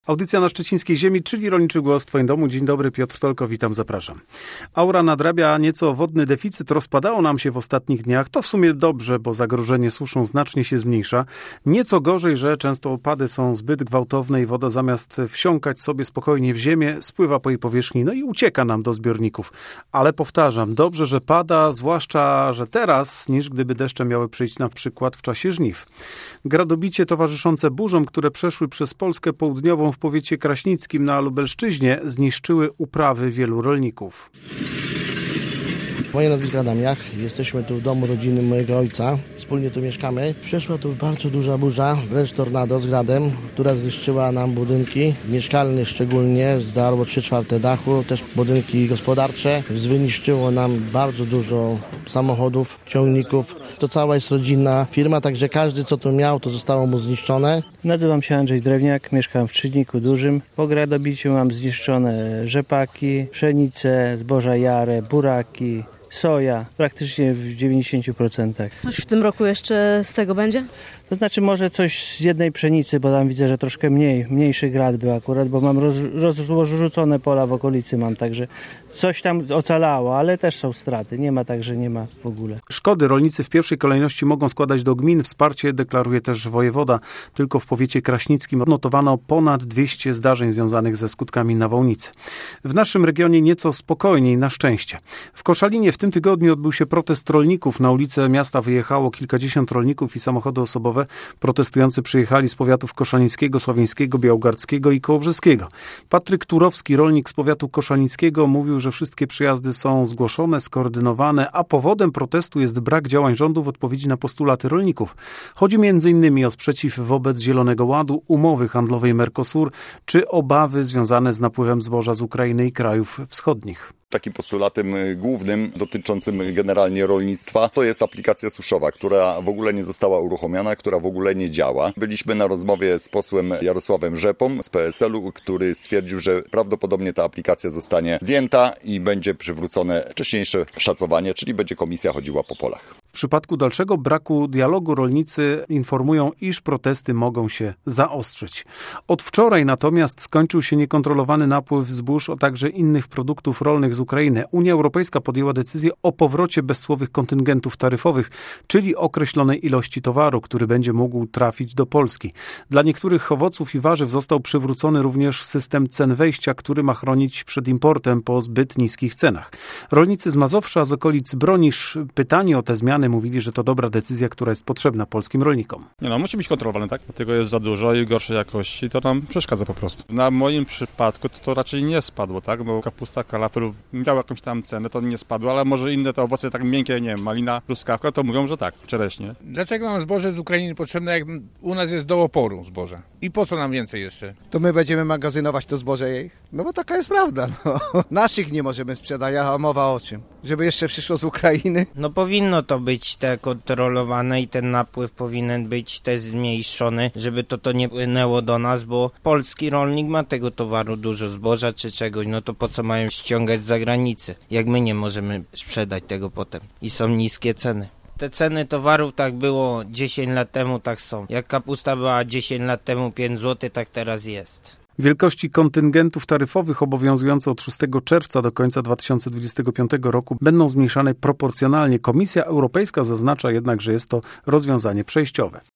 Audycja na szczecińskiej ziemi, czyli Rolniczy Głos w Twoim domu. Dzień dobry, Piotr Tolko, witam, zapraszam. Aura nadrabia nieco wodny deficyt, rozpadało nam się w ostatnich dniach. To w sumie dobrze, bo zagrożenie suszą znacznie się zmniejsza. Nieco gorzej, że często opady są zbyt gwałtowne i woda zamiast wsiąkać sobie spokojnie w ziemię, spływa po jej powierzchni, no i ucieka nam do zbiorników. Ale powtarzam, dobrze, że pada, zwłaszcza, że teraz, niż gdyby deszcze miały przyjść na przykład w czasie żniw. Gradobicie towarzyszące burzom, które przeszły przez Polskę południową w powiecie kraśnickim na Lubelszczyźnie, zniszczyły uprawy wielu rolników. Moje nazwisko Adam Jach. Jesteśmy tu w domu rodzinnym mojego ojca. Wspólnie tu mieszkamy. Przeszła tu bardzo duża burza, wręcz tornado z gradem, która zniszczyła nam budynki. Mieszkalne szczególnie, zdarło 3/4 dachu, też budynki gospodarcze. Zniszczyło nam bardzo dużo samochodów, ciągników. To cała jest rodzinna firma, także każdy co tu miał, to zostało mu zniszczone. Nazywam się Andrzej Drewniak, mieszkam w Trzydniku Dużym. Po gradobiciu mam zniszczone rzepaki, pszenice, zboża jare, buraki, soja, praktycznie w 90%. Coś w tym roku jeszcze z tego będzie? To znaczy może coś z jednej pszenicy, bo tam widzę, że troszkę mniejszy grad był akurat, bo mam rozrzucone pola w okolicy mam, także coś tam ocalało, ale też są straty. Nie ma tak, że nie ma w ogóle. Szkody rolnicy w pierwszej kolejności mogą składać do gmin. Wsparcie deklaruje też wojewoda. Tylko w powiecie kraśnickim odnotowano ponad 200 zdarzeń związanych ze skutkami nawałnicy. W naszym regionie nieco spokojniej, na szczęście. W Koszalinie w tym tygodniu odbył się protest rolników. Na ulicę miasta wyjechało kilkadziesiąt rolników i samochody osobowe. Protestujący przyjechali z powiatów koszalińskiego, sławieńskiego, białogardzkiego i kołobrzeskiego. Patryk Turowski, rolnik z powiatu koszalińskiego, mówił, że wszystkie przyjazdy są zgłoszone, skoordynowane, a powodem protestu jest brak działań rządu w odpowiedzi na postulaty rolników. Chodzi m.in. o sprzeciw wobec Zielonego Ładu, umowy handlowej Mercosur, czy obawy związane z napływem zboża z Ukrainy i krajów wschodnich. Takim postulatem głównym dotyczącym generalnie rolnictwa to jest aplikacja suszowa, która w ogóle nie została uruchomiona, która w ogóle nie działa. Byliśmy na rozmowie z posłem Jarosławem Rzepą z PSL-u, który stwierdził, że prawdopodobnie ta aplikacja zostanie zdjęta i będzie przywrócone wcześniejsze szacowanie, czyli będzie komisja chodziła po polach. W przypadku dalszego braku dialogu rolnicy informują, iż protesty mogą się zaostrzyć. Od wczoraj natomiast skończył się niekontrolowany napływ zbóż, a także innych produktów rolnych z Ukrainy. Unia Europejska podjęła decyzję o powrocie bezcłowych kontyngentów taryfowych, czyli określonej ilości towaru, który będzie mógł trafić do Polski. Dla niektórych owoców i warzyw został przywrócony również system cen wejścia, który ma chronić przed importem po zbyt niskich cenach. Rolnicy z Mazowsza, z okolic Bronisz, pytani o te zmiany, mówili, że to dobra decyzja, która jest potrzebna polskim rolnikom. Musi być kontrolowane, tak? Tego jest za dużo i gorszej jakości, to nam przeszkadza po prostu. Na moim przypadku to raczej nie spadło, tak? Bo kapusta, kalafior miał jakąś tam cenę, to nie spadło, ale może inne te owoce tak miękkie, nie wiem, malina, truskawka, to mówią, że tak, czereśnie. Dlaczego nam zboże z Ukrainy potrzebne, jak u nas jest do oporu zboża? I po co nam więcej jeszcze? To my będziemy magazynować to zboże ich? No bo taka jest prawda, no. Naszych nie możemy sprzedać, a mowa o czym? Żeby jeszcze przyszło z Ukrainy? No powinno to być te kontrolowane i ten napływ powinien być też zmniejszony, żeby to nie płynęło do nas, bo polski rolnik ma tego towaru dużo, zboża czy czegoś, no to po co mają ściągać z zagranicy, jak my nie możemy sprzedać tego potem i są niskie ceny. Te ceny towarów tak było 10 lat temu, tak są. Jak kapusta była 10 lat temu 5 zł, tak teraz jest. Wielkości kontyngentów taryfowych obowiązujące od 6 czerwca do końca 2025 roku będą zmniejszane proporcjonalnie. Komisja Europejska zaznacza jednak, że jest to rozwiązanie przejściowe.